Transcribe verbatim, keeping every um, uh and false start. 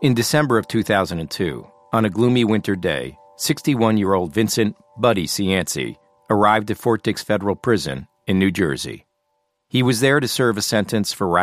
In December of two thousand two, on a gloomy winter day, sixty-one-year-old Vincent Buddy Cianci arrived at Fort Dix Federal Prison in New Jersey. He was there to serve a sentence for